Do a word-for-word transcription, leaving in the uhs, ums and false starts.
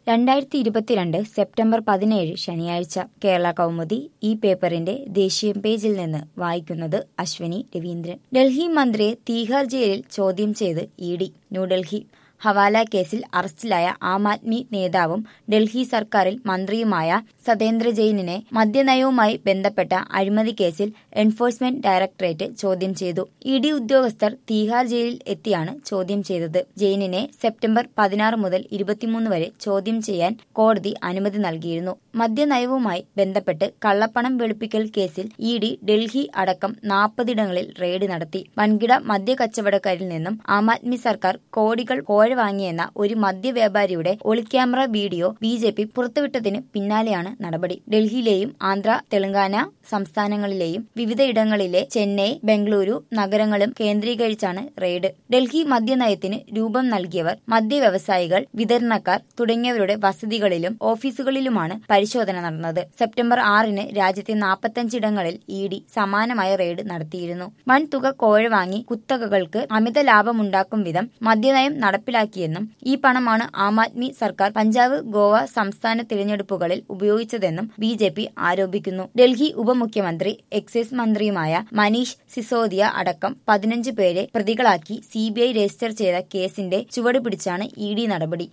രണ്ടായിരത്തി ഇരുപത്തിരണ്ട് സെപ്റ്റംബർ പതിനേഴ് ശനിയാഴ്ച കേരള കൗമുദി ഈ പേപ്പറിന്റെ ദേശീയ പേജിൽ നിന്ന് വായിക്കുന്നത് അശ്വിനി രവീന്ദ്രൻ. ഡൽഹി മന്ത്രിയെ തീഹാർ ജയിലിൽ ചോദ്യം ചെയ്ത് ഇ ഡി. ന്യൂഡൽഹി. ഹവാല കേസിൽ അറസ്റ്റിലായ ആം ആദ്മി നേതാവും ഡൽഹി സർക്കാരിൽ മന്ത്രിയുമായ സത്യേന്ദ്ര ജെയിനിനെ മദ്യനയവുമായി ബന്ധപ്പെട്ട അഴിമതി കേസിൽ എൻഫോഴ്സ്മെന്റ് ഡയറക്ടറേറ്റ് ചോദ്യം ചെയ്തു. ഇ ഡി ഉദ്യോഗസ്ഥർ തീഹാർ ജയിലിൽ എത്തിയാണ് ചോദ്യം ചെയ്തത്. ജെയിനിനെ സെപ്റ്റംബർ പതിനാറ് മുതൽ ഇരുപത്തിമൂന്ന് വരെ ചോദ്യം ചെയ്യാൻ കോടതി അനുമതി നൽകിയിരുന്നു. മദ്യനയവുമായി ബന്ധപ്പെട്ട് കള്ളപ്പണം വെളുപ്പിക്കൽ കേസിൽ ഇ ഡി ഡൽഹി അടക്കം നാൽപ്പതിടങ്ങളിൽ റെയ്ഡ് നടത്തി. വൻകിട മദ്യ കച്ചവടക്കാരിൽ നിന്നും ആം ആദ്മി സർക്കാർ കോടികൾ കോഴ വാങ്ങിയെന്ന ഒരു മദ്യ വ്യാപാരിയുടെ ഒളിക്യാമറ വീഡിയോ ബി ജെ പി പുറത്തുവിട്ടതിന് പിന്നാലെയാണ് നടപടി. ഡൽഹിയിലെയും ആന്ധ്ര, തെലങ്കാന സംസ്ഥാനങ്ങളിലെയും വിവിധയിടങ്ങളിലെ ചെന്നൈ, ബംഗളൂരു നഗരങ്ങളും കേന്ദ്രീകരിച്ചാണ് റെയ്ഡ്. ഡൽഹി മദ്യനയത്തിന് രൂപം നൽകിയവർ, മദ്യ വ്യവസായികൾ, വിതരണക്കാർ തുടങ്ങിയവരുടെ വസതികളിലും ഓഫീസുകളിലുമാണ് പരിശോധന നടന്നത്. സെപ്റ്റംബർ ആറിന് രാജ്യത്തെ നാൽപ്പത്തഞ്ചിടങ്ങളിൽ ഇ ഡി സമാനമായ റെയ്ഡ് നടത്തിയിരുന്നു. വൻ തുക കോഴ വാങ്ങി കുത്തകകൾക്ക് അമിത ലാഭമുണ്ടാക്കും വിധം മദ്യനയം നടപ്പിലാക്കിയെന്നും ഈ പണമാണ് ആം ആദ്മി സർക്കാർ പഞ്ചാബ്, ഗോവ സംസ്ഥാന തിരഞ്ഞെടുപ്പുകളിൽ ഉപയോഗിച്ചതെന്നും ബി ജെ പി ആരോപിക്കുന്നു. ഡൽഹി ഉപമുഖ്യമന്ത്രി എക്സൈസ് മന്ത്രിയുമായ മനീഷ് സിസോദിയ അടക്കം പതിനഞ്ച് പേരെ പ്രതികളാക്കി സി ബി ഐ രജിസ്റ്റർ ചെയ്ത കേസിന്റെ ചുവട് പിടിച്ചാണ് ഇ ഡി നടപടി.